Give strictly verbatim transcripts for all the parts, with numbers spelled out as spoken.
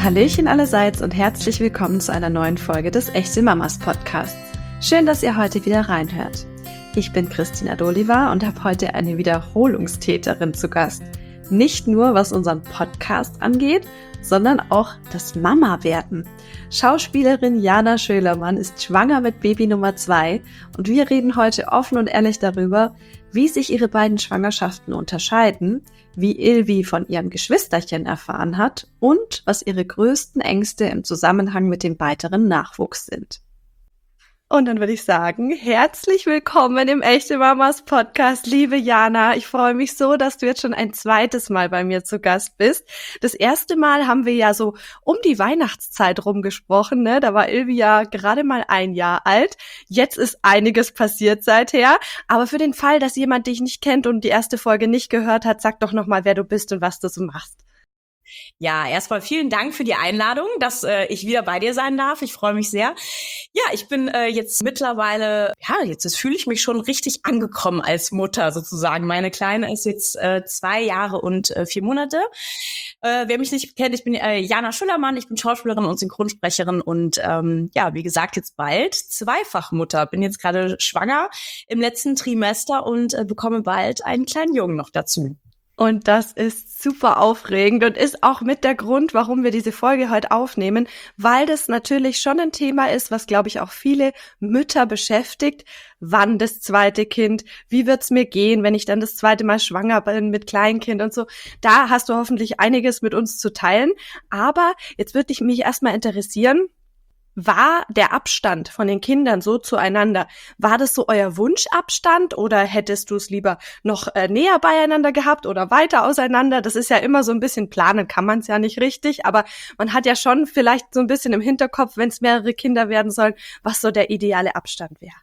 Hallöchen allerseits und herzlich willkommen zu einer neuen Folge des Echte Mamas Podcasts. Schön, dass ihr heute wieder reinhört. Ich bin Christina Doliva und habe heute eine Wiederholungstäterin zu Gast. Nicht nur was unseren Podcast angeht, sondern auch das Mama-Werden. Schauspielerin Jana Schölermann ist schwanger mit Baby Nummer zwei und wir reden heute offen und ehrlich darüber, wie sich ihre beiden Schwangerschaften unterscheiden, wie Ilvi von ihrem Geschwisterchen erfahren hat und was ihre größten Ängste im Zusammenhang mit dem weiteren Nachwuchs sind. Und dann würde ich sagen, herzlich willkommen im Echte Mamas Podcast, liebe Jana. Ich freue mich so, dass du jetzt schon ein zweites Mal bei mir zu Gast bist. Das erste Mal haben wir ja so um die Weihnachtszeit rumgesprochen, ne? Da war Ilvi ja gerade mal ein Jahr alt. Jetzt ist einiges passiert seither. Aber für den Fall, dass jemand dich nicht kennt und die erste Folge nicht gehört hat, sag doch nochmal, wer du bist und was du so machst. Ja, erstmal vielen Dank für die Einladung, dass äh, ich wieder bei dir sein darf. Ich freue mich sehr. Ja, ich bin äh, jetzt mittlerweile, ja, jetzt, jetzt fühle ich mich schon richtig angekommen als Mutter sozusagen. Meine Kleine ist jetzt äh, zwei Jahre und äh, vier Monate. Äh, wer mich nicht kennt, ich bin äh, Jana Schölermann, ich bin Schauspielerin und Synchronsprecherin und ähm, ja, wie gesagt, jetzt bald Zweifachmutter. Bin jetzt gerade schwanger im letzten Trimester und äh, bekomme bald einen kleinen Jungen noch dazu. Und das ist super aufregend und ist auch mit der Grund, warum wir diese Folge heute aufnehmen, weil das natürlich schon ein Thema ist, was, glaube ich, auch viele Mütter beschäftigt. Wann das zweite Kind? Wie wird's mir gehen, wenn ich dann das zweite Mal schwanger bin mit Kleinkind und so? Da hast du hoffentlich einiges mit uns zu teilen. Aber jetzt würde ich mich erstmal interessieren, war der Abstand von den Kindern so zueinander? War das so euer Wunschabstand oder hättest du es lieber noch äh, näher beieinander gehabt oder weiter auseinander? Das ist ja immer so ein bisschen planen, kann man es ja nicht richtig, aber man hat ja schon vielleicht so ein bisschen im Hinterkopf, wenn es mehrere Kinder werden sollen, was so der ideale Abstand wäre.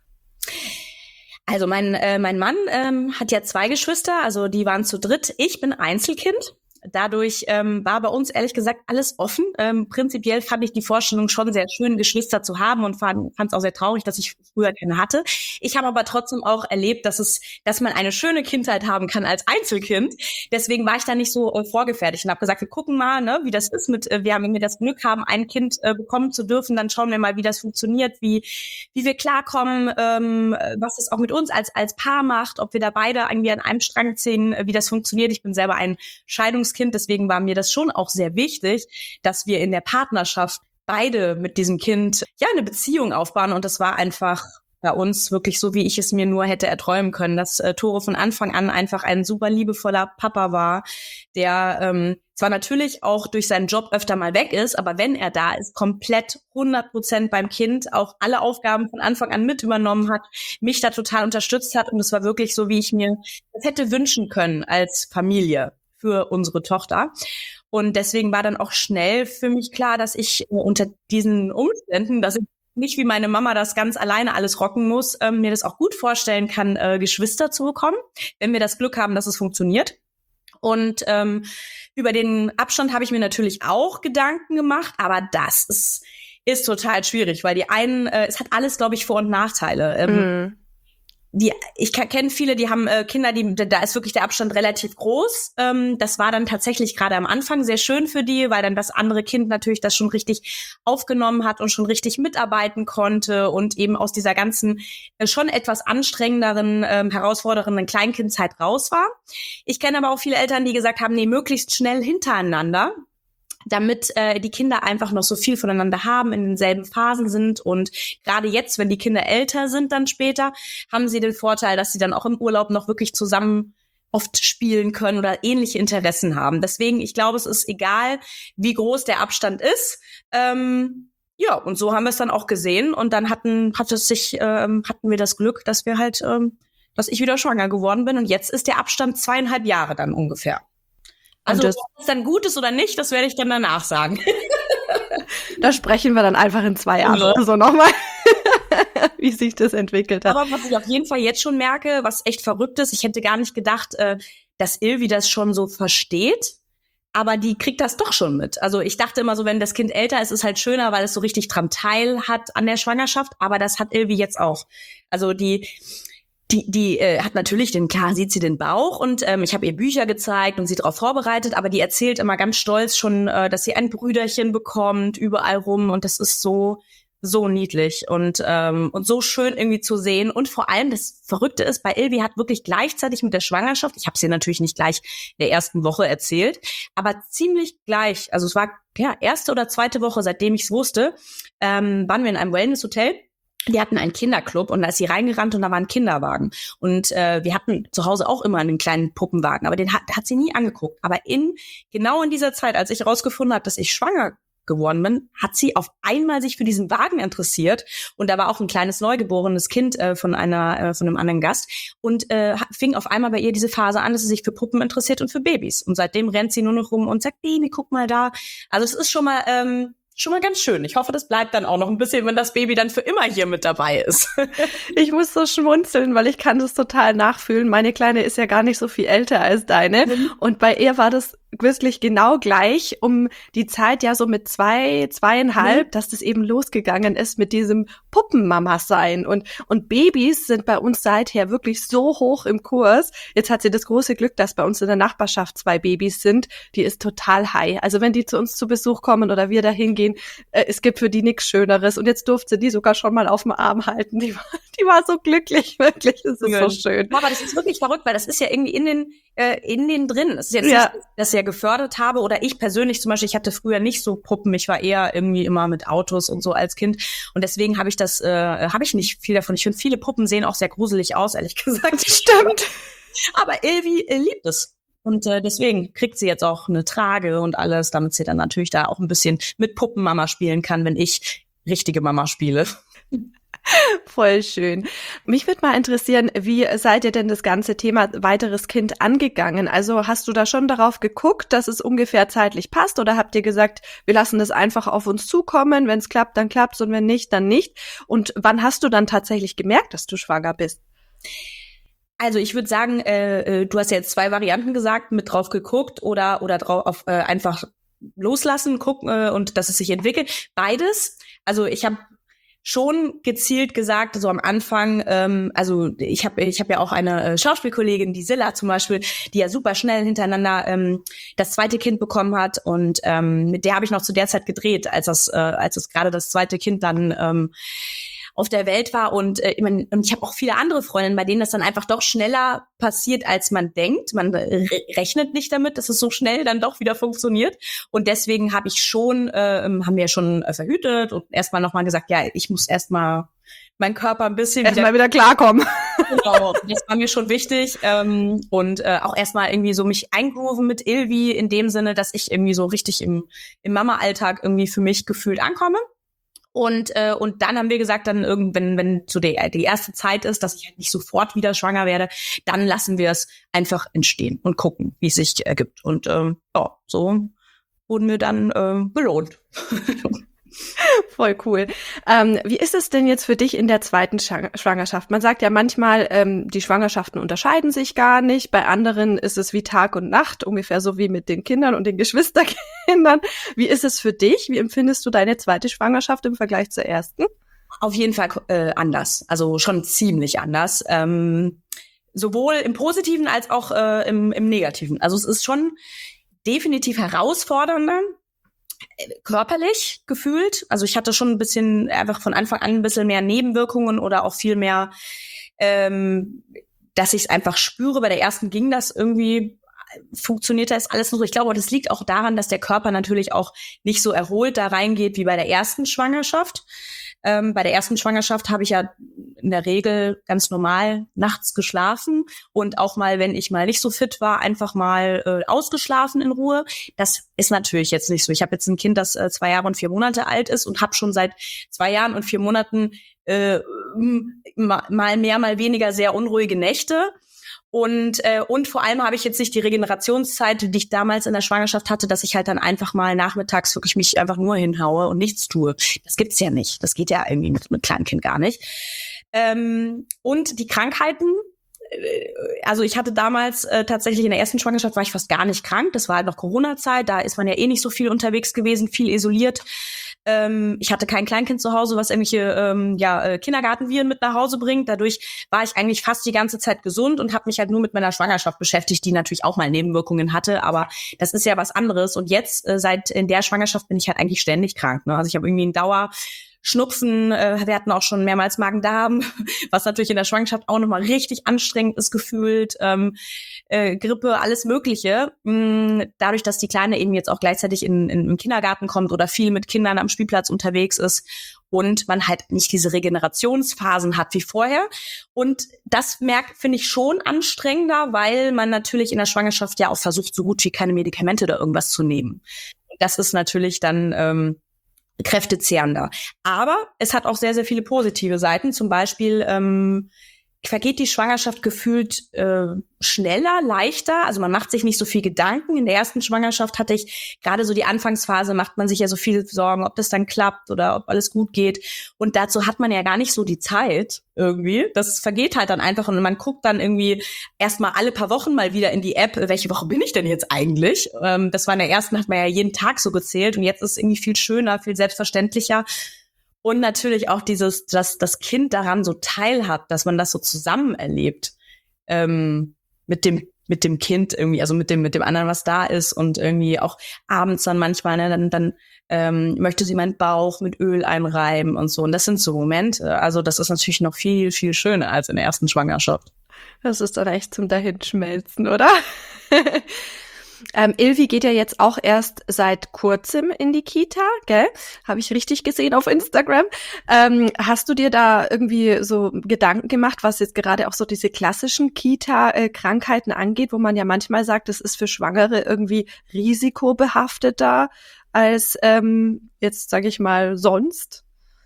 Also mein äh, mein Mann ähm, hat ja zwei Geschwister, also die waren zu dritt. Ich bin Einzelkind. Dadurch ähm, war bei uns ehrlich gesagt alles offen. Ähm, prinzipiell fand ich die Vorstellung schon sehr schön, Geschwister zu haben und fand es auch sehr traurig, dass ich früher keine hatte. Ich habe aber trotzdem auch erlebt, dass es, dass man eine schöne Kindheit haben kann als Einzelkind. Deswegen war ich da nicht so äh, vorgefertigt und habe gesagt, wir gucken mal, ne, wie das ist mit, äh, wir haben, wenn wir das Glück haben, ein Kind äh, bekommen zu dürfen, dann schauen wir mal, wie das funktioniert, wie wie wir klarkommen, ähm, was es auch mit uns als als Paar macht, ob wir da beide irgendwie an einem Strang ziehen, äh, wie das funktioniert. Ich bin selber ein Scheidungs Kind, deswegen war mir das schon auch sehr wichtig, dass wir in der Partnerschaft beide mit diesem Kind ja eine Beziehung aufbauen und das war einfach bei uns wirklich so, wie ich es mir nur hätte erträumen können, dass äh, Tore von Anfang an einfach ein super liebevoller Papa war, der ähm, zwar natürlich auch durch seinen Job öfter mal weg ist, aber wenn er da ist, komplett hundert Prozent beim Kind, auch alle Aufgaben von Anfang an mit übernommen hat, mich da total unterstützt hat und es war wirklich so, wie ich mir das hätte wünschen können als Familie für unsere Tochter. Und deswegen war dann auch schnell für mich klar, dass ich äh, unter diesen Umständen, dass ich nicht wie meine Mama das ganz alleine alles rocken muss, äh, mir das auch gut vorstellen kann, äh, Geschwister zu bekommen, wenn wir das Glück haben, dass es funktioniert. Und ähm, über den Abstand habe ich mir natürlich auch Gedanken gemacht, aber das ist, ist total schwierig, weil die einen, äh, es hat alles, glaube ich, Vor- und Nachteile. Ähm, mm. Die, ich kenne viele, die haben äh, Kinder, die da ist wirklich der Abstand relativ groß. Ähm, das war dann tatsächlich gerade am Anfang sehr schön für die, weil dann das andere Kind natürlich das schon richtig aufgenommen hat und schon richtig mitarbeiten konnte und eben aus dieser ganzen äh, schon etwas anstrengenderen, ähm, herausfordernden Kleinkindzeit raus war. Ich kenne aber auch viele Eltern, die gesagt haben, nee, möglichst schnell hintereinander, damit äh, die Kinder einfach noch so viel voneinander haben, in denselben Phasen sind und gerade jetzt, wenn die Kinder älter sind dann später, haben sie den Vorteil, dass sie dann auch im Urlaub noch wirklich zusammen oft spielen können oder ähnliche Interessen haben. Deswegen, ich glaube, es ist egal, wie groß der Abstand ist. Ähm, ja, und so haben wir es dann auch gesehen und dann hatten hat es sich ähm, hatten wir das Glück, dass wir halt, ähm, dass ich wieder schwanger geworden bin und jetzt ist der Abstand zweieinhalb Jahre dann ungefähr. Also, ob es dann gut ist oder nicht, das werde ich dann danach sagen. Da sprechen wir dann einfach in zwei Jahren oder so nochmal, wie sich das entwickelt hat. Aber was ich auf jeden Fall jetzt schon merke, was echt verrückt ist, ich hätte gar nicht gedacht, dass Ilvi das schon so versteht, aber die kriegt das doch schon mit. Also ich dachte immer so, wenn das Kind älter ist, ist es halt schöner, weil es so richtig dran teil hat an der Schwangerschaft, aber das hat Ilvi jetzt auch. Also die Die, die äh, hat natürlich, den klar sieht sie den Bauch und ähm, ich habe ihr Bücher gezeigt und sie darauf vorbereitet, aber die erzählt immer ganz stolz schon, äh, dass sie ein Brüderchen bekommt, überall rum und das ist so, so niedlich und ähm, und so schön irgendwie zu sehen und vor allem das Verrückte ist, bei Ilvi hat wirklich gleichzeitig mit der Schwangerschaft, ich habe sie natürlich nicht gleich in der ersten Woche erzählt, aber ziemlich gleich, also es war ja erste oder zweite Woche, seitdem ich es wusste, ähm, waren wir in einem Wellness-Hotel. Die hatten einen Kinderclub und da ist sie reingerannt und da war ein Kinderwagen. Und äh, wir hatten zu Hause auch immer einen kleinen Puppenwagen, aber den hat, hat sie nie angeguckt. Aber in genau in dieser Zeit, als ich herausgefunden habe, dass ich schwanger geworden bin, hat sie auf einmal sich für diesen Wagen interessiert. Und da war auch ein kleines neugeborenes Kind äh, von einer äh, von einem anderen Gast. Und äh, fing auf einmal bei ihr diese Phase an, dass sie sich für Puppen interessiert und für Babys. Und seitdem rennt sie nur noch rum und sagt, Baby, guck mal da. Also es ist schon mal... Ähm, Schon mal ganz schön. Ich hoffe, das bleibt dann auch noch ein bisschen, wenn das Baby dann für immer hier mit dabei ist. Ich muss so schmunzeln, weil ich kann das total nachfühlen. Meine Kleine ist ja gar nicht so viel älter als deine. Mhm. Und bei ihr war das wirklich genau gleich um die Zeit, ja so mit zwei, zweieinhalb, mhm. dass das eben losgegangen ist mit diesem Puppenmama-Sein. Und, und Babys sind bei uns seither wirklich so hoch im Kurs. Jetzt hat sie das große Glück, dass bei uns in der Nachbarschaft zwei Babys sind. Die ist total high. Also wenn die zu uns zu Besuch kommen oder wir dahin gehen, äh, es gibt für die nichts Schöneres. Und jetzt durfte sie die sogar schon mal auf dem Arm halten. Die war, die war so glücklich, wirklich. Das ist ja so schön. Aber das ist wirklich verrückt, weil das ist ja irgendwie in den, äh, in den drin. Das ist jetzt ja. nicht, dass ich ja gefördert habe oder ich persönlich zum Beispiel, ich hatte früher nicht so Puppen. Ich war eher irgendwie immer mit Autos und so als Kind. Und deswegen habe ich das, äh, habe ich nicht viel davon. Ich finde, viele Puppen sehen auch sehr gruselig aus, ehrlich gesagt. Stimmt. Aber Ilvi äh, liebt es. Und äh, deswegen kriegt sie jetzt auch eine Trage und alles, damit sie dann natürlich da auch ein bisschen mit Puppenmama spielen kann, wenn ich richtige Mama spiele. Voll schön. Mich würde mal interessieren, wie seid ihr denn das ganze Thema weiteres Kind angegangen? Also hast du da schon darauf geguckt, dass es ungefähr zeitlich passt oder habt ihr gesagt, wir lassen das einfach auf uns zukommen, wenn es klappt, dann klappt's und wenn nicht, dann nicht? Und wann hast du dann tatsächlich gemerkt, dass du schwanger bist? Also ich würde sagen, äh, du hast ja jetzt zwei Varianten gesagt, mit drauf geguckt oder oder drauf auf, äh, einfach loslassen, gucken äh, und dass es sich entwickelt. Beides. Also ich habe schon gezielt gesagt, so am Anfang, ähm, also ich habe ich hab ja auch eine äh, Schauspielkollegin, die Silla zum Beispiel, die ja super schnell hintereinander ähm, das zweite Kind bekommen hat und ähm, mit der habe ich noch zu der Zeit gedreht, als das äh, als es gerade das zweite Kind dann ähm, auf der Welt war und äh, ich, mein, und ich habe auch viele andere Freundinnen, bei denen das dann einfach doch schneller passiert, als man denkt. Man re- rechnet nicht damit, dass es so schnell dann doch wieder funktioniert. Und deswegen habe ich schon, äh, haben wir schon äh, verhütet und erstmal nochmal gesagt, ja, ich muss erstmal meinen Körper ein bisschen erstmal wieder, wieder klarkommen. Genau, das war mir schon wichtig ähm, und äh, auch erstmal irgendwie so mich eingrooven mit Ilvi in dem Sinne, dass ich irgendwie so richtig im, im Mama-Alltag irgendwie für mich gefühlt ankomme. Und äh, und dann haben wir gesagt, dann irgendwann, wenn so die, die erste Zeit ist, dass ich halt nicht sofort wieder schwanger werde, dann lassen wir es einfach entstehen und gucken, wie es sich ergibt. Und ähm, ja, so wurden wir dann äh, belohnt. Voll cool. Ähm, wie ist es denn jetzt für dich in der zweiten Schwangerschaft? Man sagt ja manchmal, ähm, die Schwangerschaften unterscheiden sich gar nicht. Bei anderen ist es wie Tag und Nacht, ungefähr so wie mit den Kindern und den Geschwisterkindern. Wie ist es für dich? Wie empfindest du deine zweite Schwangerschaft im Vergleich zur ersten? Auf jeden Fall äh, anders, also schon ziemlich anders. Ähm, sowohl im Positiven als auch äh, im, im Negativen. Also es ist schon definitiv herausfordernder, körperlich gefühlt. Also ich hatte schon ein bisschen, einfach von Anfang an ein bisschen mehr Nebenwirkungen oder auch viel mehr, ähm, dass ich es einfach spüre. Bei der ersten ging das irgendwie, funktioniert das alles nur so. Ich glaube, das liegt auch daran, dass der Körper natürlich auch nicht so erholt da reingeht wie bei der ersten Schwangerschaft. Ähm, bei der ersten Schwangerschaft habe ich ja in der Regel ganz normal nachts geschlafen und auch mal, wenn ich mal nicht so fit war, einfach mal äh, ausgeschlafen in Ruhe. Das ist natürlich jetzt nicht so. Ich habe jetzt ein Kind, das äh, zwei Jahre und vier Monate alt ist und habe schon seit zwei Jahren und vier Monaten äh, mal mehr, mal weniger sehr unruhige Nächte. Und äh, und vor allem habe ich jetzt nicht die Regenerationszeit, die ich damals in der Schwangerschaft hatte, dass ich halt dann einfach mal nachmittags wirklich mich einfach nur hinhaue und nichts tue. Das gibt's ja nicht. Das geht ja irgendwie mit, mit Kleinkind gar nicht. Ähm, und die Krankheiten, äh, also ich hatte damals äh, tatsächlich in der ersten Schwangerschaft war ich fast gar nicht krank. Das war halt noch Corona-Zeit. Da ist man ja eh nicht so viel unterwegs gewesen, viel isoliert. Ähm, ich hatte kein Kleinkind zu Hause, was irgendwelche ähm, ja, äh, Kindergartenviren mit nach Hause bringt. Dadurch war ich eigentlich fast die ganze Zeit gesund und habe mich halt nur mit meiner Schwangerschaft beschäftigt, die natürlich auch mal Nebenwirkungen hatte. Aber das ist ja was anderes. Und jetzt, äh, seit in der Schwangerschaft, bin ich halt eigentlich ständig krank. Ne? Also ich habe irgendwie einen Dauer Schnupfen, äh, wir hatten auch schon mehrmals Magen-Darm, was natürlich in der Schwangerschaft auch nochmal richtig anstrengend ist gefühlt, ähm, äh, Grippe, alles Mögliche. Mm, dadurch, dass die Kleine eben jetzt auch gleichzeitig in, in, im Kindergarten kommt oder viel mit Kindern am Spielplatz unterwegs ist und man halt nicht diese Regenerationsphasen hat wie vorher. Und das merkt, finde ich, schon anstrengender, weil man natürlich in der Schwangerschaft ja auch versucht, so gut wie keine Medikamente oder irgendwas zu nehmen. Das ist natürlich dann ähm, kräftezehrender. Aber es hat auch sehr, sehr viele positive Seiten. Zum Beispiel ähm, vergeht die Schwangerschaft gefühlt äh, schneller, leichter. Also man macht sich nicht so viel Gedanken. In der ersten Schwangerschaft hatte ich gerade so die Anfangsphase, macht man sich ja so viel Sorgen, ob das dann klappt oder ob alles gut geht. Und dazu hat man ja gar nicht so die Zeit irgendwie. Das vergeht halt dann einfach und man guckt dann irgendwie erstmal alle paar Wochen mal wieder in die App, welche Woche bin ich denn jetzt eigentlich? Ähm, das war in der ersten, hat man ja jeden Tag so gezählt und jetzt ist es irgendwie viel schöner, viel selbstverständlicher. Und natürlich auch dieses, dass das Kind daran so teilhat, dass man das so zusammen erlebt, ähm, mit dem, mit dem Kind irgendwie, also mit dem, mit dem anderen, was da ist und irgendwie auch abends dann manchmal, ne, dann, dann, ähm, möchte sie meinen Bauch mit Öl einreiben und so. Und das sind so Momente. Also das ist natürlich noch viel, viel schöner als in der ersten Schwangerschaft. Das ist dann echt zum Dahinschmelzen, oder? Ähm, Ilvi geht ja jetzt auch erst seit kurzem in die Kita, gell? Habe ich richtig gesehen auf Instagram. Ähm, hast du dir da irgendwie so Gedanken gemacht, was jetzt gerade auch so diese klassischen Kita-Krankheiten angeht, wo man ja manchmal sagt, das ist für Schwangere irgendwie risikobehafteter als ähm, jetzt, sage ich mal, sonst?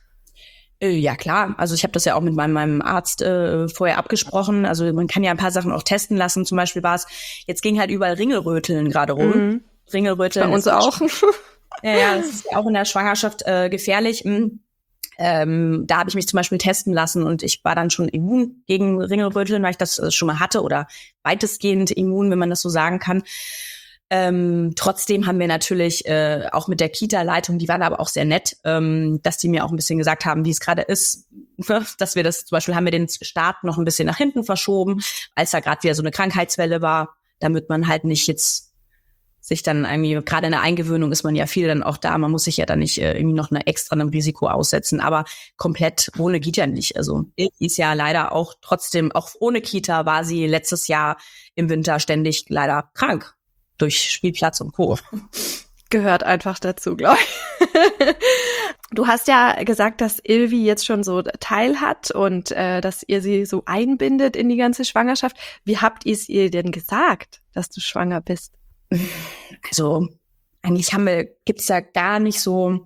Ja, klar. Also ich habe das ja auch mit meinem, meinem Arzt äh, vorher abgesprochen. Also man kann ja ein paar Sachen auch testen lassen. Zum Beispiel war es, jetzt ging halt überall Ringelröteln gerade rum. Mhm. Ringelröteln. Bei uns auch. Ja, ja, das ist ja auch in der Schwangerschaft äh, gefährlich. Mhm. Ähm, da habe ich mich zum Beispiel testen lassen und ich war dann schon immun gegen Ringelröteln, weil ich das äh, schon mal hatte oder weitestgehend immun, wenn man das so sagen kann. Ähm, trotzdem haben wir natürlich äh, auch mit der Kita-Leitung, die waren aber auch sehr nett, ähm, dass die mir auch ein bisschen gesagt haben, wie es gerade ist, dass wir das, zum Beispiel haben wir den Start noch ein bisschen nach hinten verschoben, als da gerade wieder so eine Krankheitswelle war, damit man halt nicht jetzt sich dann irgendwie, gerade in der Eingewöhnung ist man ja viel dann auch da, man muss sich ja dann nicht äh, irgendwie noch eine extra einem Risiko aussetzen, aber komplett ohne geht ja nicht. Also ist ja leider auch trotzdem, auch ohne Kita war sie letztes Jahr im Winter ständig leider krank. Durch Spielplatz und Co. Gehört einfach dazu, glaube ich. Du hast ja gesagt, dass Ilvi jetzt schon so Teil hat und äh, dass ihr sie so einbindet in die ganze Schwangerschaft. Wie habt ihr es ihr denn gesagt, dass du schwanger bist? Also eigentlich haben wir, gibt's ja gar nicht so,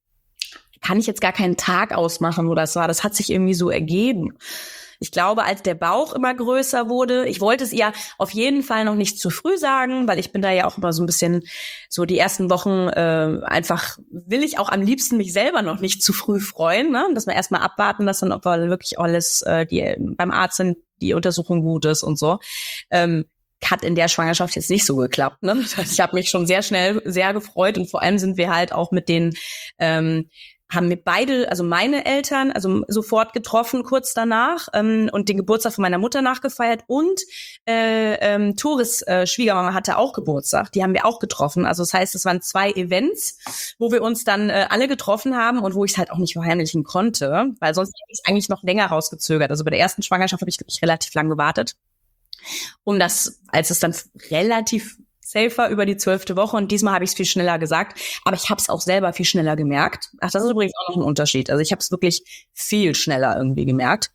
kann ich jetzt gar keinen Tag ausmachen, wo das war. Das hat sich irgendwie so ergeben. Ich glaube, als der Bauch immer größer wurde, ich wollte es ihr auf jeden Fall noch nicht zu früh sagen, weil ich bin da ja auch immer so ein bisschen, so die ersten Wochen äh, einfach, will ich auch am liebsten mich selber noch nicht zu früh freuen, ne? Dass wir erstmal abwarten, dass dann, ob wir wirklich alles äh, die beim Arzt sind, die Untersuchung gut ist und so. Ähm, hat in der Schwangerschaft jetzt nicht so geklappt, ne? Ich habe mich schon sehr schnell sehr gefreut und vor allem sind wir halt auch mit den ähm, haben wir beide, also meine Eltern, also sofort getroffen kurz danach ähm, und den Geburtstag von meiner Mutter nachgefeiert und äh, ähm, Toris äh, Schwiegermama hatte auch Geburtstag, die haben wir auch getroffen. Also das heißt, es waren zwei Events, wo wir uns dann äh, alle getroffen haben und wo ich es halt auch nicht verheimlichen konnte, weil sonst hätte ich es eigentlich noch länger rausgezögert. Also bei der ersten Schwangerschaft habe ich, ich relativ lang gewartet, um das, als es dann relativ safer über die zwölfte Woche und diesmal habe ich es viel schneller gesagt, aber ich habe es auch selber viel schneller gemerkt. Ach, das ist übrigens auch noch ein Unterschied. Also ich habe es wirklich viel schneller irgendwie gemerkt.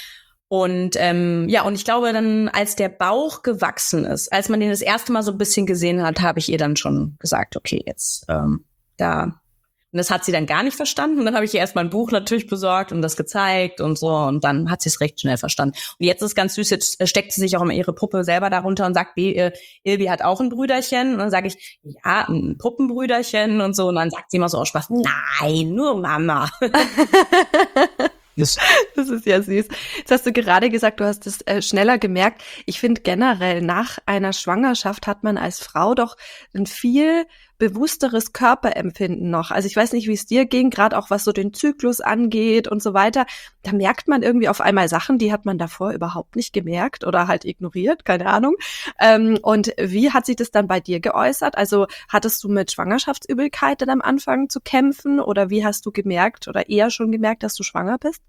Und ähm, ja, und ich glaube dann, als der Bauch gewachsen ist, als man den das erste Mal so ein bisschen gesehen hat, habe ich ihr dann schon gesagt, okay, jetzt ähm, da. Und das hat sie dann gar nicht verstanden. Und dann habe ich ihr erstmal ein Buch natürlich besorgt und das gezeigt und so. Und dann hat sie es recht schnell verstanden. Und jetzt ist ganz süß, jetzt steckt sie sich auch immer ihre Puppe selber darunter und sagt, äh, Ilvi hat auch ein Brüderchen. Und dann sage ich, ja, ein Puppenbrüderchen und so. Und dann sagt sie immer so aus Spaß, nein, nur Mama. Das ist ja süß. Jetzt hast du gerade gesagt, du hast es äh, schneller gemerkt. Ich finde generell, nach einer Schwangerschaft hat man als Frau doch ein viel bewussteres Körperempfinden noch. Also ich weiß nicht, wie es dir ging, gerade auch was so den Zyklus angeht und so weiter. Da merkt man irgendwie auf einmal Sachen, die hat man davor überhaupt nicht gemerkt oder halt ignoriert, keine Ahnung. Ähm, und wie hat sich das dann bei dir geäußert? Also hattest du mit Schwangerschaftsübelkeit dann am Anfang zu kämpfen oder wie hast du gemerkt oder eher schon gemerkt, dass du schwanger bist?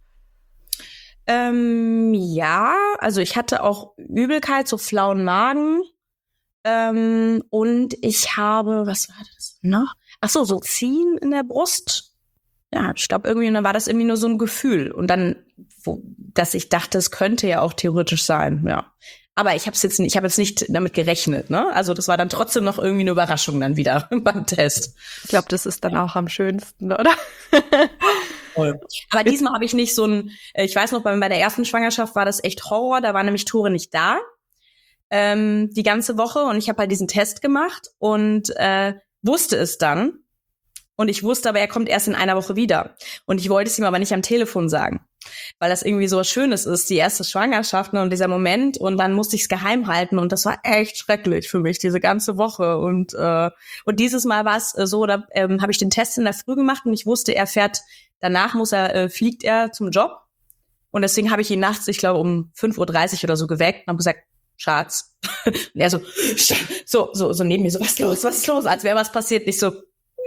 Ähm, ja, also ich hatte auch Übelkeit, so flauen Magen. Ähm, und ich habe, was war das noch? Ach so, so Ziehen in der Brust. Ja, ich glaube irgendwie, und dann war das irgendwie nur so ein Gefühl. Und dann, wo, dass ich dachte, es könnte ja auch theoretisch sein, ja. Aber ich habe jetzt, ich habe jetzt nicht damit gerechnet, ne? Also das war dann trotzdem noch irgendwie eine Überraschung dann wieder beim Test. Ich glaube, das ist dann auch am schönsten, oder? Voll. Aber diesmal habe ich nicht so ein, ich weiß noch, bei, bei der ersten Schwangerschaft war das echt Horror. Da war nämlich Tore nicht da. Ähm, die ganze Woche und ich habe halt diesen Test gemacht und äh, wusste es dann und ich wusste aber, er kommt erst in einer Woche wieder und ich wollte es ihm aber nicht am Telefon sagen, weil das irgendwie so was Schönes ist, die erste Schwangerschaft, ne, und dieser Moment und dann musste ich es geheim halten und das war echt schrecklich für mich, diese ganze Woche und äh, und dieses Mal war es äh, so, da ähm, habe ich den Test in der Früh gemacht und ich wusste, er fährt, danach muss er, äh, fliegt er zum Job und deswegen habe ich ihn nachts, ich glaube um fünf Uhr dreißig oder so geweckt und habe gesagt, Schatz. Und er so, so, so, so neben mir, so, was ist los, was ist los? Als wäre was passiert, nicht so.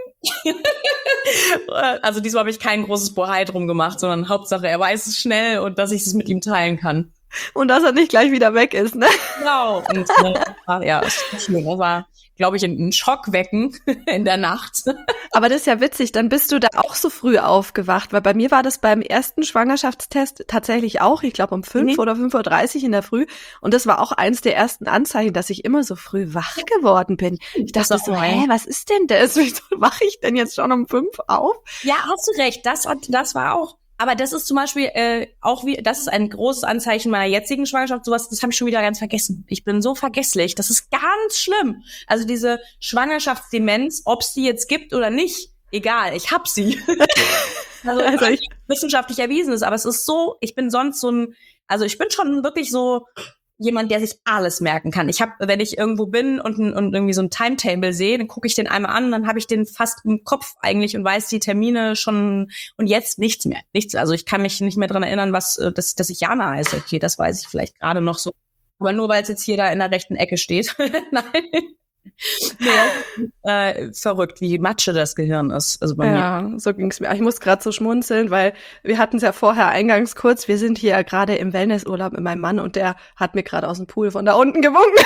Also diesmal habe ich kein großes Bohai drum gemacht, sondern Hauptsache, er weiß es schnell und dass ich es mit ihm teilen kann. Und dass er nicht gleich wieder weg ist, ne? Genau. Und äh, ja, es war schlimm. Das war, glaube ich, ein Schock wecken in der Nacht. Aber das ist ja witzig, dann bist du da auch so früh aufgewacht, weil bei mir war das beim ersten Schwangerschaftstest tatsächlich auch, ich glaube um fünf mhm. oder fünf Uhr dreißig in der Früh und das war auch eins der ersten Anzeichen, dass ich immer so früh wach geworden bin. Ich dachte so, hä, was ist denn das? Wieso wache ich denn jetzt schon um fünf auf? Ja, hast du recht, das, das war auch. Aber das ist zum Beispiel äh, auch wie, das ist ein großes Anzeichen meiner jetzigen Schwangerschaft. Sowas, das habe ich schon wieder ganz vergessen. Ich bin so vergesslich. Das ist ganz schlimm. Also diese Schwangerschaftsdemenz, ob es die jetzt gibt oder nicht, egal. Ich hab sie. Also, also ich, wissenschaftlich erwiesen ist. Aber es ist so, ich bin sonst so ein, also ich bin schon wirklich so jemand, der sich alles merken kann. Ich habe, wenn ich irgendwo bin und, und irgendwie so ein Timetable sehe, dann gucke ich den einmal an, dann habe ich den fast im Kopf eigentlich und weiß die Termine schon und jetzt nichts mehr. Nichts. Also ich kann mich nicht mehr dran erinnern, was, dass, dass ich Jana heiße. Okay, das weiß ich vielleicht gerade noch so. Aber nur, weil es jetzt hier da in der rechten Ecke steht. Nein. Nee, äh, verrückt, wie Matsche das Gehirn ist. Also bei ja, mir. So ging's mir. Ich muss gerade so schmunzeln, weil wir hatten es ja vorher eingangs kurz. Wir sind hier gerade im Wellnessurlaub mit meinem Mann und der hat mir gerade aus dem Pool von da unten gewunken.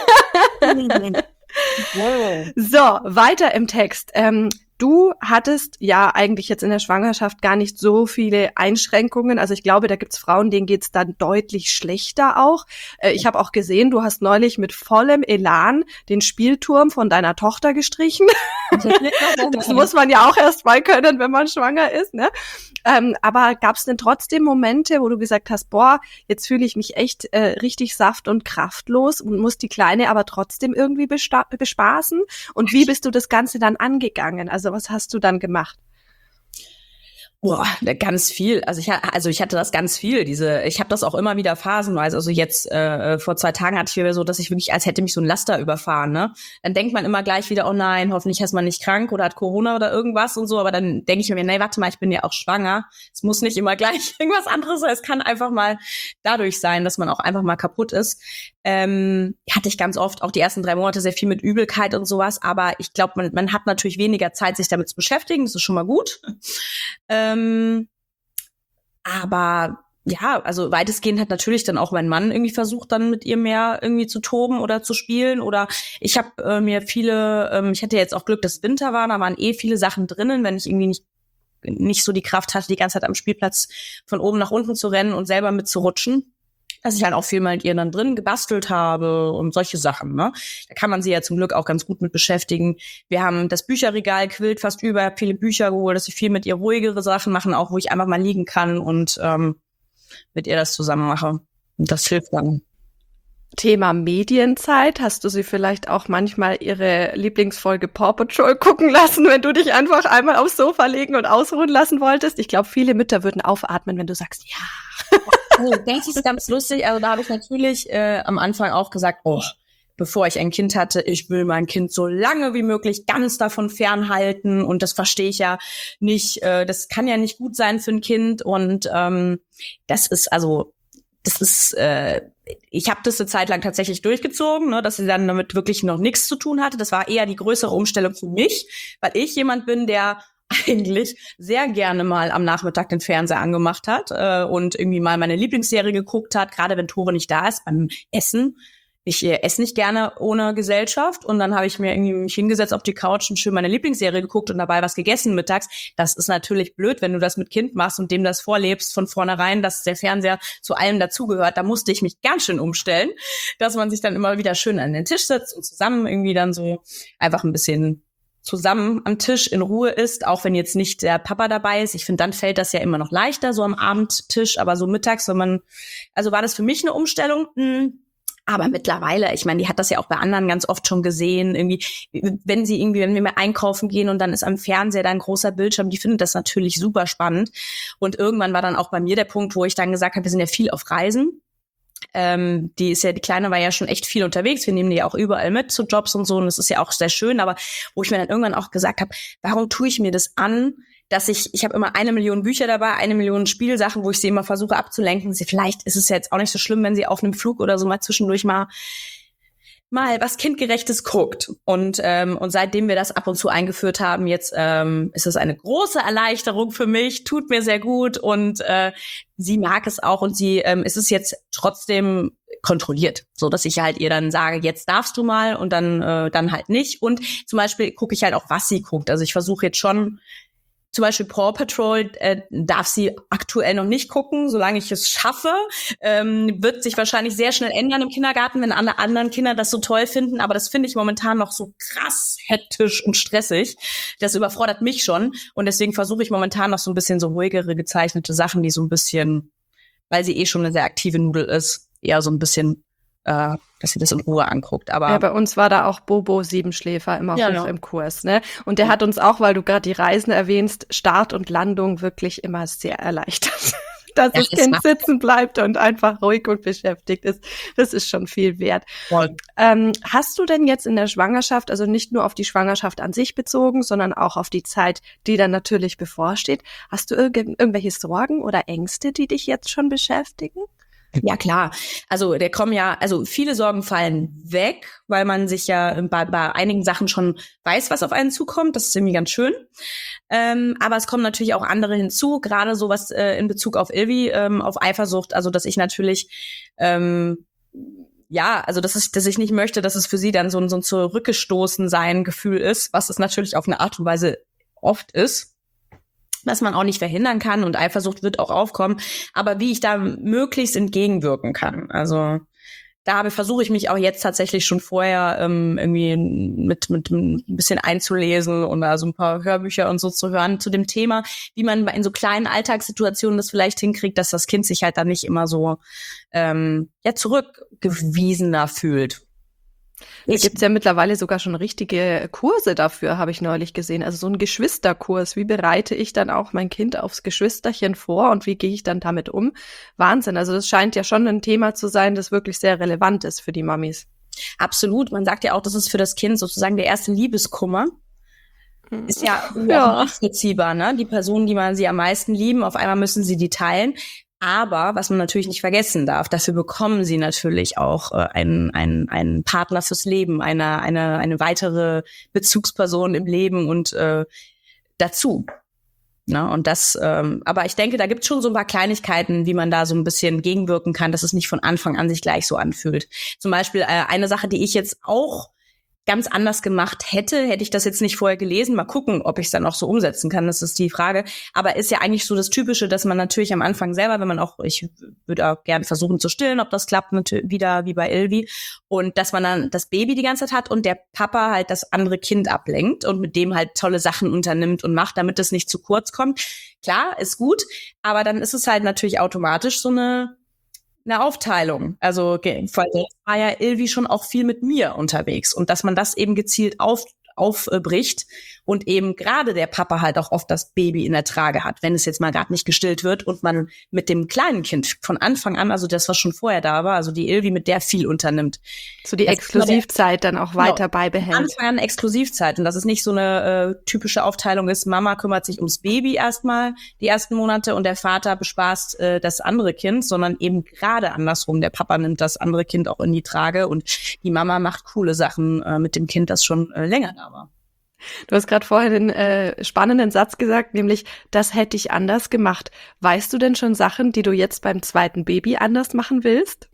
So, weiter im Text. Ähm, Du hattest ja eigentlich jetzt in der Schwangerschaft gar nicht so viele Einschränkungen. Also ich glaube, da gibt's Frauen, denen geht's dann deutlich schlechter auch. Äh, ich habe auch gesehen, du hast neulich mit vollem Elan den Spielturm von deiner Tochter gestrichen. Das muss man ja auch erst mal können, wenn man schwanger ist, ne? Ähm, aber gab's denn trotzdem Momente, wo du gesagt hast, boah, jetzt fühle ich mich echt äh, richtig saft- und kraftlos und muss die Kleine aber trotzdem irgendwie besta- bespaßen? Und wie bist du das Ganze dann angegangen? Also was hast du dann gemacht? Boah, ganz viel. Also ich also ich hatte das ganz viel. Diese, ich habe das auch immer wieder phasenweise. Also jetzt äh, vor zwei Tagen hatte ich wieder so, dass ich wirklich, als hätte mich so ein Laster überfahren. Ne, dann denkt man immer gleich wieder, oh nein, hoffentlich ist man nicht krank oder hat Corona oder irgendwas und so. Aber dann denke ich mir, nee, warte mal, ich bin ja auch schwanger. Es muss nicht immer gleich irgendwas anderes sein. Es kann einfach mal dadurch sein, dass man auch einfach mal kaputt ist. Ähm, hatte ich ganz oft auch die ersten drei Monate sehr viel mit Übelkeit und sowas. Aber ich glaube, man, man hat natürlich weniger Zeit, sich damit zu beschäftigen. Das ist schon mal gut. Ähm, aber ja, also weitestgehend hat natürlich dann auch mein Mann irgendwie versucht, dann mit ihr mehr irgendwie zu toben oder zu spielen. Oder ich habe äh, mir viele, ähm, ich hatte jetzt auch Glück, dass Winter war, da waren eh viele Sachen drinnen, wenn ich irgendwie nicht nicht so die Kraft hatte, die ganze Zeit am Spielplatz von oben nach unten zu rennen und selber mitzurutschen. Dass ich halt auch viel mal mit ihr dann drin gebastelt habe und solche Sachen, ne? Da kann man sie ja zum Glück auch ganz gut mit beschäftigen. Wir haben das Bücherregal quillt fast über, viele Bücher geholt, dass ich viel mit ihr ruhigere Sachen machen, auch wo ich einfach mal liegen kann und ähm, mit ihr das zusammen mache. Und das hilft dann. Thema Medienzeit. Hast du sie vielleicht auch manchmal ihre Lieblingsfolge Paw Patrol gucken lassen, wenn du dich einfach einmal aufs Sofa legen und ausruhen lassen wolltest? Ich glaube, viele Mütter würden aufatmen, wenn du sagst, ja. Oh, das ist ganz lustig. Also da habe ich natürlich äh, am Anfang auch gesagt, oh, bevor ich ein Kind hatte, ich will mein Kind so lange wie möglich ganz davon fernhalten und das verstehe ich ja nicht, äh, das kann ja nicht gut sein für ein Kind und ähm, das ist also, das ist, äh, ich habe das eine Zeit lang tatsächlich durchgezogen, ne, dass sie dann damit wirklich noch nichts zu tun hatte. Das war eher die größere Umstellung für mich, weil ich jemand bin, der eigentlich sehr gerne mal am Nachmittag den Fernseher angemacht hat äh, und irgendwie mal meine Lieblingsserie geguckt hat, gerade wenn Tore nicht da ist, beim Essen. Ich äh, esse nicht gerne ohne Gesellschaft und dann habe ich mir irgendwie mich hingesetzt auf die Couch und schön meine Lieblingsserie geguckt und dabei was gegessen mittags. Das ist natürlich blöd, wenn du das mit Kind machst und dem das vorlebst von vornherein, dass der Fernseher zu allem dazugehört. Da musste ich mich ganz schön umstellen, dass man sich dann immer wieder schön an den Tisch setzt und zusammen irgendwie dann so einfach ein bisschen zusammen am Tisch in Ruhe isst, auch wenn jetzt nicht der Papa dabei ist. Ich finde, dann fällt das ja immer noch leichter, so am Abendtisch, aber so mittags, wenn man, also war das für mich eine Umstellung. Aber mittlerweile, ich meine, die hat das ja auch bei anderen ganz oft schon gesehen, irgendwie, wenn sie irgendwie, wenn wir mal einkaufen gehen und dann ist am Fernseher da ein großer Bildschirm, die findet das natürlich super spannend. Und irgendwann war dann auch bei mir der Punkt, wo ich dann gesagt habe, wir sind ja viel auf Reisen. Ähm, die ist ja, die Kleine war ja schon echt viel unterwegs. Wir nehmen die ja auch überall mit zu Jobs und so. Und das ist ja auch sehr schön. Aber wo ich mir dann irgendwann auch gesagt habe, warum tue ich mir das an, dass ich, ich habe immer eine Million Bücher dabei, eine Million Spielsachen, wo ich sie immer versuche abzulenken. Sie, vielleicht ist es ja jetzt auch nicht so schlimm, wenn sie auf einem Flug oder so mal zwischendurch mal mal was Kindgerechtes guckt. Und ähm, und seitdem wir das ab und zu eingeführt haben, jetzt ähm, ist es eine große Erleichterung für mich, tut mir sehr gut und äh, sie mag es auch und sie ähm, ist es jetzt trotzdem kontrolliert, so dass ich halt ihr dann sage, jetzt darfst du mal und dann äh, dann halt nicht. Und zum Beispiel gucke ich halt auch, was sie guckt. Also ich versuche jetzt schon, zum Beispiel Paw Patrol äh, darf sie aktuell noch nicht gucken, solange ich es schaffe. Ähm, wird sich wahrscheinlich sehr schnell ändern im Kindergarten, wenn alle anderen Kinder das so toll finden. Aber das finde ich momentan noch so krass hektisch und stressig. Das überfordert mich schon. Und deswegen versuche ich momentan noch so ein bisschen so ruhigere gezeichnete Sachen, die so ein bisschen, weil sie eh schon eine sehr aktive Nudel ist, eher so ein bisschen, äh, dass sie das in Ruhe anguckt. Aber ja, bei uns war da auch Bobo Siebenschläfer immer ja, hoch no. im Kurs, ne? Und der hat uns auch, weil du gerade die Reisen erwähnst, Start und Landung wirklich immer sehr erleichtert. Dass Ja, das Kind sitzen bleibt und einfach ruhig und beschäftigt ist. Das ist schon viel wert. Voll. Ähm, hast du denn jetzt in der Schwangerschaft, also nicht nur auf die Schwangerschaft an sich bezogen, sondern auch auf die Zeit, die dann natürlich bevorsteht, hast du irg- irgendwelche Sorgen oder Ängste, die dich jetzt schon beschäftigen? Ja, klar. Also, der kommen ja, also viele Sorgen fallen weg, weil man sich ja bei, bei einigen Sachen schon weiß, was auf einen zukommt. Das ist irgendwie ganz schön. Ähm, aber es kommen natürlich auch andere hinzu, gerade sowas äh, in Bezug auf Ilvi, ähm, auf Eifersucht. Also, dass ich natürlich, ähm, ja, also, dass ich, dass ich nicht möchte, dass es für sie dann so ein, so ein zurückgestoßen sein Gefühl ist, was es natürlich auf eine Art und Weise oft ist, was man auch nicht verhindern kann und Eifersucht wird auch aufkommen, aber wie ich da möglichst entgegenwirken kann. Also da versuche ich mich auch jetzt tatsächlich schon vorher ähm, irgendwie mit mit ein bisschen einzulesen und da so ein paar Hörbücher und so zu hören zu dem Thema, wie man in so kleinen Alltagssituationen das vielleicht hinkriegt, dass das Kind sich halt dann nicht immer so ähm, ja zurückgewiesener fühlt. Da gibt's ja mittlerweile sogar schon richtige Kurse dafür, habe ich neulich gesehen. Also so ein Geschwisterkurs. Wie bereite ich dann auch mein Kind aufs Geschwisterchen vor und wie gehe ich dann damit um? Wahnsinn. Also das scheint ja schon ein Thema zu sein, das wirklich sehr relevant ist für die Mamis. Absolut. Man sagt ja auch, das ist für das Kind sozusagen der erste Liebeskummer. Ist ja, ja. nachvollziehbar, ne? Die Personen, die man sie am meisten lieben, auf einmal müssen sie die teilen. Aber was man natürlich nicht vergessen darf, dafür bekommen sie natürlich auch äh, einen, einen, einen Partner fürs Leben, eine, eine, eine weitere Bezugsperson im Leben und äh, dazu. Na, und das, ähm, aber ich denke, da gibt es schon so ein paar Kleinigkeiten, wie man da so ein bisschen gegenwirken kann, dass es nicht von Anfang an sich gleich so anfühlt. Zum Beispiel äh, eine Sache, die ich jetzt auch ganz anders gemacht hätte, hätte ich das jetzt nicht vorher gelesen. Mal gucken, ob ich es dann auch so umsetzen kann, das ist die Frage. Aber ist ja eigentlich so das Typische, dass man natürlich am Anfang selber, wenn man auch, ich würde auch gerne versuchen zu stillen, ob das klappt, natürlich wieder wie bei Ilvi. Und dass man dann das Baby die ganze Zeit hat und der Papa halt das andere Kind ablenkt und mit dem halt tolle Sachen unternimmt und macht, damit es nicht zu kurz kommt. Klar, ist gut, aber dann ist es halt natürlich automatisch so eine eine Aufteilung. Also weil jetzt war ja Ilvi schon auch viel mit mir unterwegs und dass man das eben gezielt auf, aufbricht und eben gerade der Papa halt auch oft das Baby in der Trage hat, wenn es jetzt mal gerade nicht gestillt wird und man mit dem kleinen Kind von Anfang an, also das, was schon vorher da war, also die Ilvi, mit der viel unternimmt. So die Exklusivzeit dann auch weiter genau, beibehält. Anfang an Exklusivzeit und dass es nicht so eine äh, typische Aufteilung ist, Mama kümmert sich ums Baby erstmal die ersten Monate und der Vater bespaßt äh, das andere Kind, sondern eben gerade andersrum, der Papa nimmt das andere Kind auch in die Trage und die Mama macht coole Sachen äh, mit dem Kind, das schon äh, länger da war. Du hast gerade vorhin einen äh, spannenden Satz gesagt, nämlich, das hätte ich anders gemacht. Weißt du denn schon Sachen, die du jetzt beim zweiten Baby anders machen willst?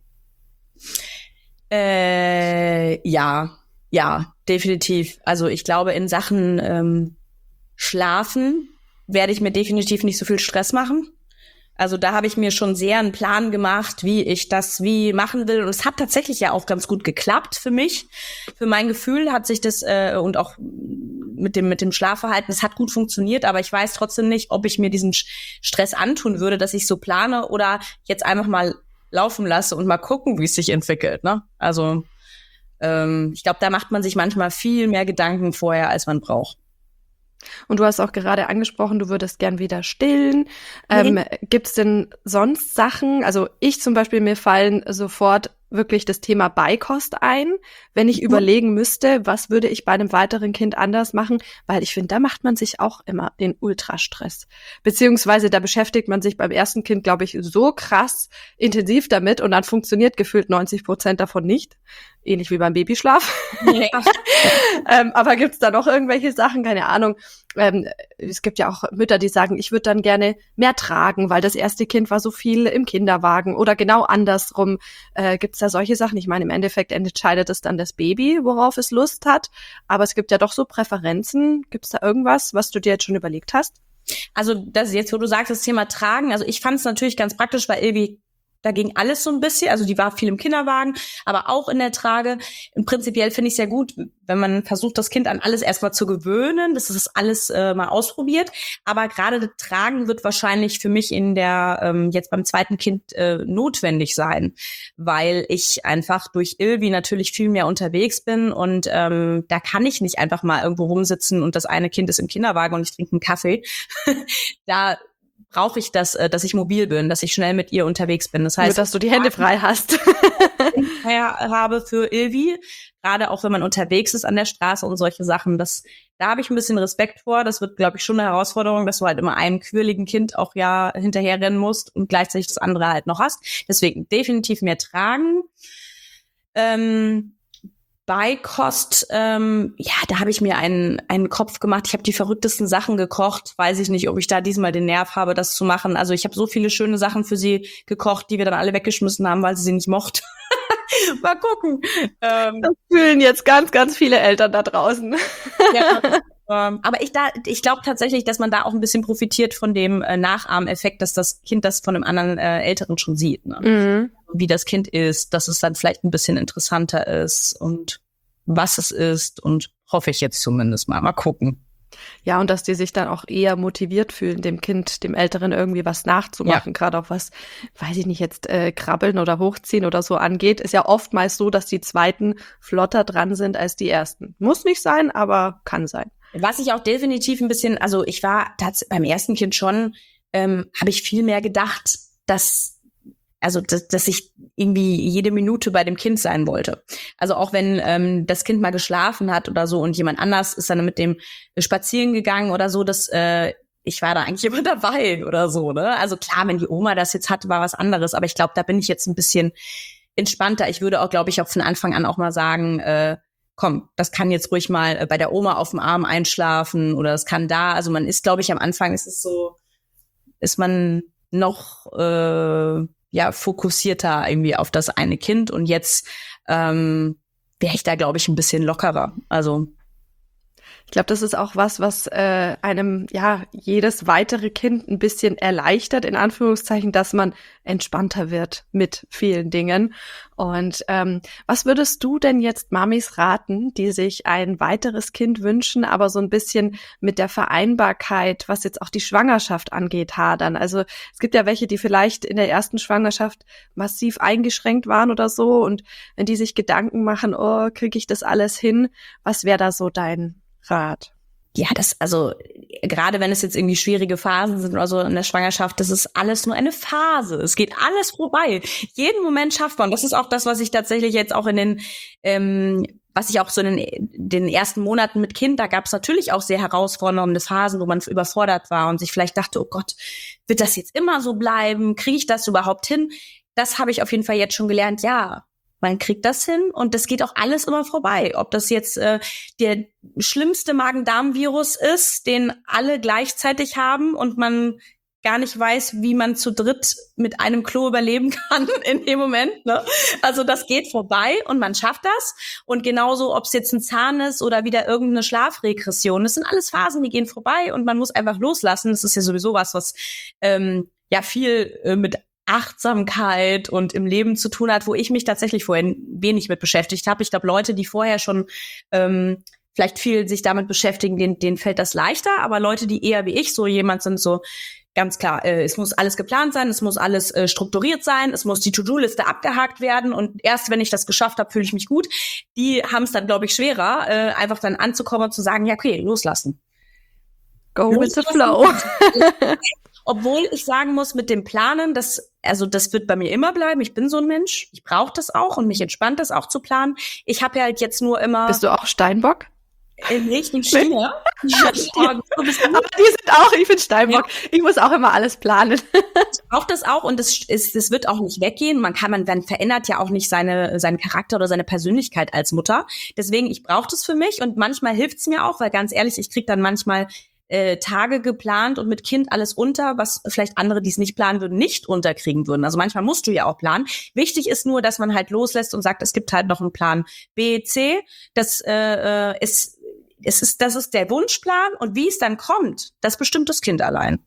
Äh, ja, ja, definitiv. Also ich glaube, in Sachen ähm, Schlafen werde ich mir definitiv nicht so viel Stress machen. Also da habe ich mir schon sehr einen Plan gemacht, wie ich das wie machen will. Und es hat tatsächlich ja auch ganz gut geklappt für mich. Für mein Gefühl hat sich das, äh, und auch mit dem mit dem Schlafverhalten, es hat gut funktioniert. Aber ich weiß trotzdem nicht, ob ich mir diesen Stress antun würde, dass ich so plane oder jetzt einfach mal laufen lasse und mal gucken, wie es sich entwickelt. Ne? Also ähm, ich glaube, da macht man sich manchmal viel mehr Gedanken vorher, als man braucht. Und du hast auch gerade angesprochen, du würdest gern wieder stillen. Ähm, mhm. Gibt es denn sonst Sachen? Also ich zum Beispiel, mir fallen sofort wirklich das Thema Beikost ein, wenn ich mhm. überlegen müsste, was würde ich bei einem weiteren Kind anders machen, weil ich finde, da macht man sich auch immer den Ultrastress. Beziehungsweise da beschäftigt man sich beim ersten Kind, glaube ich, so krass intensiv damit und dann funktioniert gefühlt neunzig Prozent davon nicht. Ähnlich wie beim Babyschlaf. Ja. ähm, aber gibt's da noch irgendwelche Sachen? Keine Ahnung. Ähm, es gibt ja auch Mütter, die sagen, ich würde dann gerne mehr tragen, weil das erste Kind war so viel im Kinderwagen oder genau andersrum. Äh, gibt's da solche Sachen? Ich meine, im Endeffekt entscheidet es dann das Baby, worauf es Lust hat. Aber es gibt ja doch so Präferenzen. Gibt's da irgendwas, was du dir jetzt schon überlegt hast? Also das jetzt, wo du sagst, das Thema Tragen. Also ich fand es natürlich ganz praktisch, weil Ilvi da ging alles so ein bisschen, also die war viel im Kinderwagen, aber auch in der Trage. Und prinzipiell finde ich es sehr gut, wenn man versucht, das Kind an alles erstmal zu gewöhnen, dass es alles äh, mal ausprobiert. Aber gerade das Tragen wird wahrscheinlich für mich in der ähm, jetzt beim zweiten Kind äh, notwendig sein, weil ich einfach durch Ilvi natürlich viel mehr unterwegs bin und ähm, da kann ich nicht einfach mal irgendwo rumsitzen und das eine Kind ist im Kinderwagen und ich trinke einen Kaffee. Da brauche ich das, dass ich mobil bin, dass ich schnell mit ihr unterwegs bin. Das heißt, nur, dass du die Hände frei hast. habe für Ilvi, gerade auch wenn man unterwegs ist an der Straße und solche Sachen. Das, da habe ich ein bisschen Respekt vor. Das wird, glaube ich, schon eine Herausforderung, dass du halt immer einem quirligen Kind auch ja hinterherrennen musst und gleichzeitig das andere halt noch hast. Deswegen definitiv mehr tragen. Ähm, Beikost, ähm, ja, da habe ich mir einen einen Kopf gemacht. Ich habe die verrücktesten Sachen gekocht. Weiß ich nicht, ob ich da diesmal den Nerv habe, das zu machen. Also ich habe so viele schöne Sachen für sie gekocht, die wir dann alle weggeschmissen haben, weil sie sie nicht mochte. Mal gucken. Ähm, das fühlen jetzt ganz, ganz viele Eltern da draußen. Ja, ähm, aber ich da, ich glaube tatsächlich, dass man da auch ein bisschen profitiert von dem äh, Nachahmeffekt, dass das Kind das von einem anderen äh, Älteren schon sieht. Ne? Mhm. Wie das Kind ist, dass es dann vielleicht ein bisschen interessanter ist und was es ist und hoffe ich jetzt zumindest mal. Mal gucken. Ja, und dass die sich dann auch eher motiviert fühlen, dem Kind, dem Älteren irgendwie was nachzumachen, ja. Gerade auch was, weiß ich nicht, jetzt äh, Krabbeln oder Hochziehen oder so angeht, ist ja oftmals so, dass die Zweiten flotter dran sind als die Ersten. Muss nicht sein, aber kann sein. Was ich auch definitiv ein bisschen, also ich war tats- beim ersten Kind schon, ähm, habe ich viel mehr gedacht, dass Also, dass, dass ich irgendwie jede Minute bei dem Kind sein wollte. Also auch wenn ähm, das Kind mal geschlafen hat oder so und jemand anders ist dann mit dem spazieren gegangen oder so, dass äh, ich war da eigentlich immer dabei oder so, ne? Also klar, wenn die Oma das jetzt hatte, war was anderes. Aber ich glaube, da bin ich jetzt ein bisschen entspannter. Ich würde auch, glaube ich, auch von Anfang an auch mal sagen, äh, komm, das kann jetzt ruhig mal äh, bei der Oma auf dem Arm einschlafen oder das kann da. Also man ist, glaube ich, am Anfang ist es so, ist man noch äh, ja fokussierter irgendwie auf das eine Kind und jetzt ähm, wäre ich da, glaube ich, ein bisschen lockerer. Also ich glaube, das ist auch was, was äh, einem ja jedes weitere Kind ein bisschen erleichtert, in Anführungszeichen, dass man entspannter wird mit vielen Dingen. Und ähm, was würdest du denn jetzt Mamis raten, die sich ein weiteres Kind wünschen, aber so ein bisschen mit der Vereinbarkeit, was jetzt auch die Schwangerschaft angeht, hadern? Also es gibt ja welche, die vielleicht in der ersten Schwangerschaft massiv eingeschränkt waren oder so. Und wenn die sich Gedanken machen, oh, kriege ich das alles hin? Was wäre da so dein Rat? Ja, das, also gerade wenn es jetzt irgendwie schwierige Phasen sind oder so in der Schwangerschaft, das ist alles nur eine Phase. Es geht alles vorbei. Jeden Moment schafft man. Das ist auch das, was ich tatsächlich jetzt auch in den, ähm, was ich auch so in den, den ersten Monaten mit Kind, da gab es natürlich auch sehr herausfordernde Phasen, wo man überfordert war und sich vielleicht dachte, oh Gott, wird das jetzt immer so bleiben? Kriege ich das überhaupt hin? Das habe ich auf jeden Fall jetzt schon gelernt, ja. Man kriegt das hin und das geht auch alles immer vorbei. Ob das jetzt äh, der schlimmste Magen-Darm-Virus ist, den alle gleichzeitig haben und man gar nicht weiß, wie man zu dritt mit einem Klo überleben kann in dem Moment. Ne? Also das geht vorbei und man schafft das. Und genauso, ob es jetzt ein Zahn ist oder wieder irgendeine Schlafregression, das sind alles Phasen, die gehen vorbei und man muss einfach loslassen. Das ist ja sowieso was, was ähm, ja viel äh, mit Achtsamkeit und im Leben zu tun hat, wo ich mich tatsächlich vorher wenig mit beschäftigt habe. Ich glaube, Leute, die vorher schon ähm, vielleicht viel sich damit beschäftigen, denen, denen fällt das leichter. Aber Leute, die eher wie ich so jemand sind, so ganz klar, äh, es muss alles geplant sein, es muss alles äh, strukturiert sein, es muss die To-Do-Liste abgehakt werden und erst wenn ich das geschafft habe, fühle ich mich gut. Die haben es dann, glaube ich, schwerer, äh, einfach dann anzukommen und zu sagen, ja, okay, loslassen. Go with the flow. Obwohl ich sagen muss, mit dem Planen, das, also das wird bei mir immer bleiben. Ich bin so ein Mensch. Ich brauche das auch und mich entspannt das auch zu planen. Ich habe ja halt jetzt nur immer... Bist du auch Steinbock? In richtigen Stimme. Ja, die, aber die sind auch, ich bin Steinbock. Ja. Ich muss auch immer alles planen. Ich brauche das auch und das, ist, das wird auch nicht weggehen. Man kann, man, man verändert ja auch nicht seine, seinen Charakter oder seine Persönlichkeit als Mutter. Deswegen, ich brauche das für mich und manchmal hilft's mir auch, weil ganz ehrlich, ich krieg dann manchmal Äh, Tage geplant und mit Kind alles unter, was vielleicht andere, die es nicht planen würden, nicht unterkriegen würden. Also manchmal musst du ja auch planen. Wichtig ist nur, dass man halt loslässt und sagt, es gibt halt noch einen Plan B, C. Das äh, äh, ist, es ist, das ist der Wunschplan und wie es dann kommt, das bestimmt das Kind allein.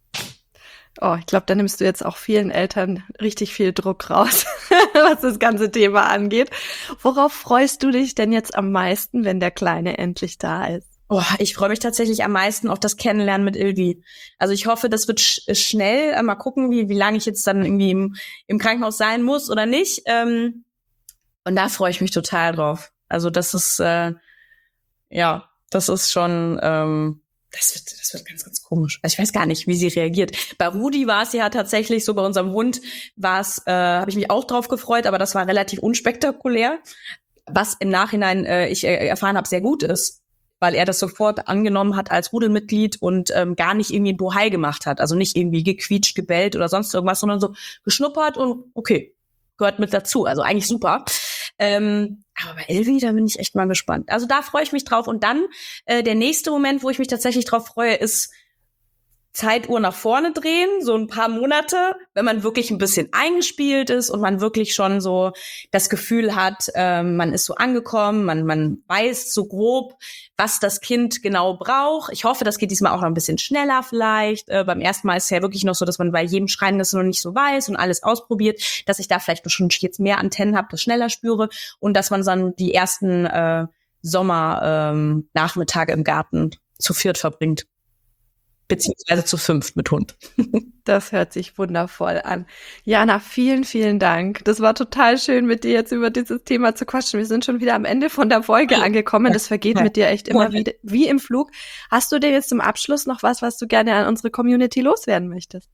Oh, ich glaube, da nimmst du jetzt auch vielen Eltern richtig viel Druck raus, was das ganze Thema angeht. Worauf freust du dich denn jetzt am meisten, wenn der Kleine endlich da ist? Oh, ich freue mich tatsächlich am meisten auf das Kennenlernen mit Ilvi. Also ich hoffe, das wird sch- schnell. Mal gucken, wie, wie lange ich jetzt dann irgendwie im, im Krankenhaus sein muss oder nicht. Ähm, und da freue ich mich total drauf. Also das ist, äh, ja, das ist schon, ähm, das wird, das wird ganz, ganz komisch. Also ich weiß gar nicht, wie sie reagiert. Bei Rudi war es ja tatsächlich so, bei unserem Hund war es, äh, habe ich mich auch drauf gefreut, aber das war relativ unspektakulär. Was im Nachhinein äh, ich äh, erfahren habe, sehr gut ist. Weil er das sofort angenommen hat als Rudelmitglied und ähm, gar nicht irgendwie ein Bohai gemacht hat. Also nicht irgendwie gequietscht, gebellt oder sonst irgendwas, sondern so geschnuppert und okay, gehört mit dazu. Also eigentlich super. Ähm, aber bei Ilvi, da bin ich echt mal gespannt. Also da freue ich mich drauf. Und dann äh, der nächste Moment, wo ich mich tatsächlich drauf freue, ist Zeituhr nach vorne drehen, so ein paar Monate, wenn man wirklich ein bisschen eingespielt ist und man wirklich schon so das Gefühl hat, äh, man ist so angekommen, man man weiß so grob, was das Kind genau braucht. Ich hoffe, das geht diesmal auch noch ein bisschen schneller vielleicht. Äh, beim ersten Mal ist es ja wirklich noch so, dass man bei jedem Schreien das noch nicht so weiß und alles ausprobiert, dass ich da vielleicht schon jetzt mehr Antennen habe, das schneller spüre und dass man dann die ersten äh, Sommer-Nachmittage ähm, im Garten zu viert verbringt. Beziehungsweise zu fünft mit Hund. Das hört sich wundervoll an. Jana, vielen, vielen Dank. Das war total schön, mit dir jetzt über dieses Thema zu quatschen. Wir sind schon wieder am Ende von der Folge angekommen. Das vergeht mit dir echt immer wieder wie im Flug. Hast du denn jetzt zum Abschluss noch was, was du gerne an unsere Community loswerden möchtest?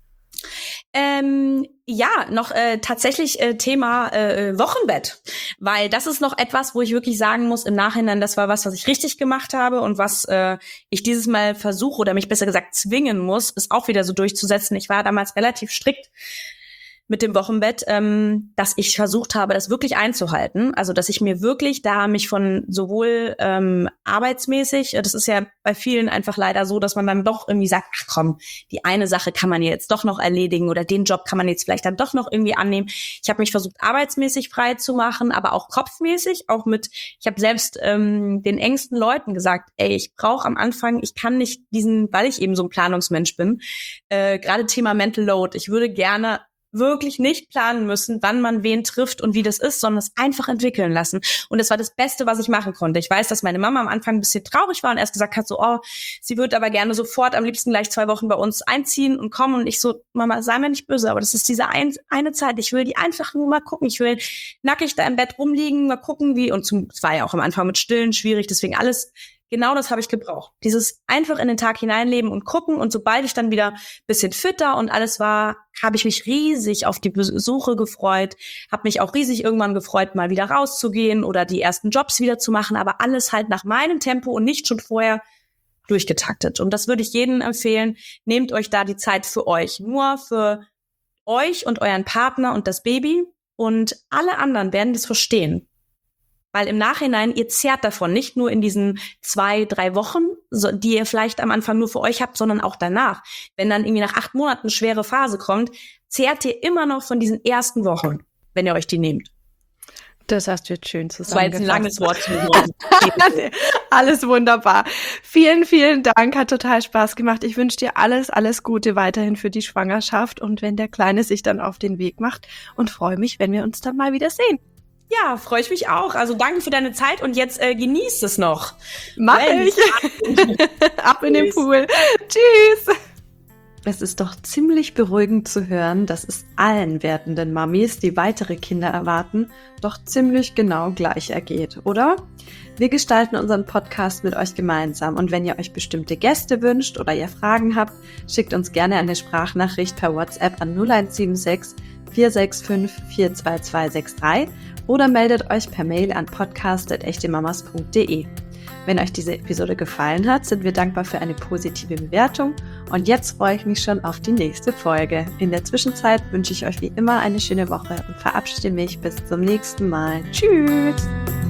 Ähm, ja, noch äh, tatsächlich äh, Thema äh, Wochenbett, weil das ist noch etwas, wo ich wirklich sagen muss, im Nachhinein, das war was, was ich richtig gemacht habe und was äh, ich dieses Mal versuche oder mich besser gesagt zwingen muss, ist auch wieder so durchzusetzen. Ich war damals relativ strikt mit dem Wochenbett, ähm, dass ich versucht habe, das wirklich einzuhalten. Also, dass ich mir wirklich da mich von sowohl ähm, arbeitsmäßig, das ist ja bei vielen einfach leider so, dass man dann doch irgendwie sagt, ach komm, die eine Sache kann man jetzt doch noch erledigen oder den Job kann man jetzt vielleicht dann doch noch irgendwie annehmen. Ich habe mich versucht, arbeitsmäßig frei zu machen, aber auch kopfmäßig, auch mit, ich habe selbst ähm, den engsten Leuten gesagt, ey, ich brauche am Anfang, ich kann nicht diesen, weil ich eben so ein Planungsmensch bin, äh, gerade Thema Mental Load, ich würde gerne wirklich nicht planen müssen, wann man wen trifft und wie das ist, sondern es einfach entwickeln lassen. Und das war das Beste, was ich machen konnte. Ich weiß, dass meine Mama am Anfang ein bisschen traurig war und erst gesagt hat, so, oh, sie würde aber gerne sofort am liebsten gleich zwei Wochen bei uns einziehen und kommen. Und ich so, Mama, sei mir nicht böse, aber das ist diese ein, eine Zeit. Ich will die einfach nur mal gucken. Ich will nackig da im Bett rumliegen, mal gucken, wie, und zum, es war ja auch am Anfang mit Stillen schwierig, deswegen alles genau das habe ich gebraucht. Dieses einfach in den Tag hineinleben und gucken. Und sobald ich dann wieder ein bisschen fitter und alles war, habe ich mich riesig auf die Besuche gefreut, habe mich auch riesig irgendwann gefreut, mal wieder rauszugehen oder die ersten Jobs wieder zu machen, aber alles halt nach meinem Tempo und nicht schon vorher durchgetaktet. Und das würde ich jedem empfehlen. Nehmt euch da die Zeit für euch. Nur für euch und euren Partner und das Baby. Und alle anderen werden das verstehen. Weil im Nachhinein, ihr zehrt davon, nicht nur in diesen zwei, drei Wochen, so, die ihr vielleicht am Anfang nur für euch habt, sondern auch danach. Wenn dann irgendwie nach acht Monaten eine schwere Phase kommt, zehrt ihr immer noch von diesen ersten Wochen, wenn ihr euch die nehmt. Das hast du jetzt schön zusammengefasst. Das war jetzt ein langes Wort. Alles wunderbar. Vielen, vielen Dank. Hat total Spaß gemacht. Ich wünsche dir alles, alles Gute weiterhin für die Schwangerschaft und wenn der Kleine sich dann auf den Weg macht und freue mich, wenn wir uns dann mal wieder sehen. Ja, freue ich mich auch. Also danke für deine Zeit und jetzt äh, genießt es noch. Mach ich. Ab in den Pool. Tschüss. Es ist doch ziemlich beruhigend zu hören, dass es allen werdenden Mamis, die weitere Kinder erwarten, doch ziemlich genau gleich ergeht, oder? Wir gestalten unseren Podcast mit euch gemeinsam und wenn ihr euch bestimmte Gäste wünscht oder ihr Fragen habt, schickt uns gerne eine Sprachnachricht per WhatsApp an null eins sieben sechs, vier sechs fünf, vier zwei zwei sechs drei oder meldet euch per Mail an podcast at echtemamas punkt de. Wenn euch diese Episode gefallen hat, sind wir dankbar für eine positive Bewertung und jetzt freue ich mich schon auf die nächste Folge. In der Zwischenzeit wünsche ich euch wie immer eine schöne Woche und verabschiede mich bis zum nächsten Mal. Tschüss!